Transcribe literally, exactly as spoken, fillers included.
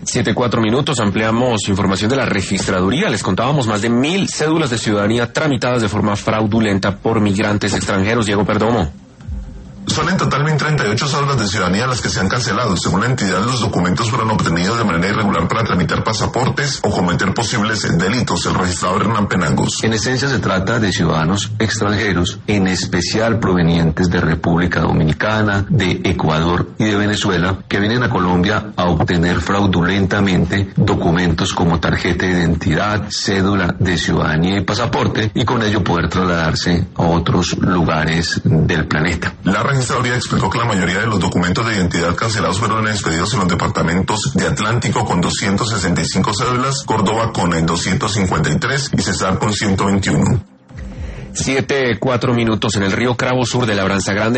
Siete, cuatro minutos, ampliamos información de la registraduría. Les contábamos más de mil cédulas de ciudadanía tramitadas de forma fraudulenta por migrantes extranjeros. Diego Perdomo. Son en total mil treinta y ocho cédulas de ciudadanía las que se han cancelado. Según la entidad, los documentos fueron obtenidos de manera irregular para tramitar pasaportes o cometer posibles delitos. El registrador Hernán Penagos. En esencia se trata de ciudadanos extranjeros, en especial provenientes de República Dominicana, de Ecuador y de Venezuela, que vienen a Colombia a obtener fraudulentamente documentos como tarjeta de identidad, cédula de ciudadanía y pasaporte, y con ello poder trasladarse a otros lugares del planeta. La registraduría explicó que la mayoría de los documentos de identidad cancelados fueron expedidos en los departamentos de Atlántico con doscientas sesenta y cinco cédulas, Córdoba con doscientas cincuenta y tres y Cesar con ciento veintiuno. Siete, cuatro minutos en el río Cravo Sur de Labranza Grande.